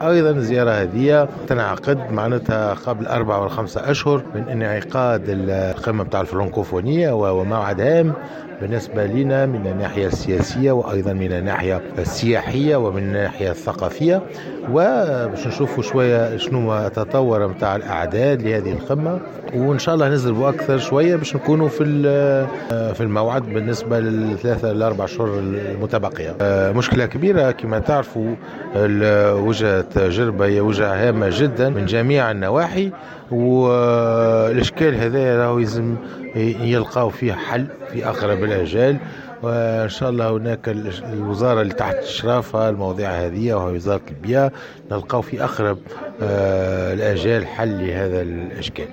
أيضا الزيارة هذه تنعقد معناتها قبل 4 أو 5 أشهر من انعقاد القمة بتاع الفرنكوفونية، وموعد هام بالنسبة لنا من الناحية السياسية وأيضا من الناحية السياحية ومن الناحية الثقافية. وباش نشوفوا شوية شنو تطور متاع الأعداد لهذه القمة، وإن شاء الله نزلوا أكثر شوية باش نكونوا في الموعد بالنسبة لل3 إلى 4 أشهر المتبقية. مشكلة كبيرة كما تعرفوا، وجهة جربة هي وجهة هامة جدا من جميع النواحي، والإشكال هذا راهو يلزم يلقاو فيه حل في أقرب الأجال. وإن شاء الله هناك الوزارة اللي تحت إشرافها المواضيع هذه وهي وزارة البيئة نلقاو في أقرب الأجال حل لهذا الإشكال.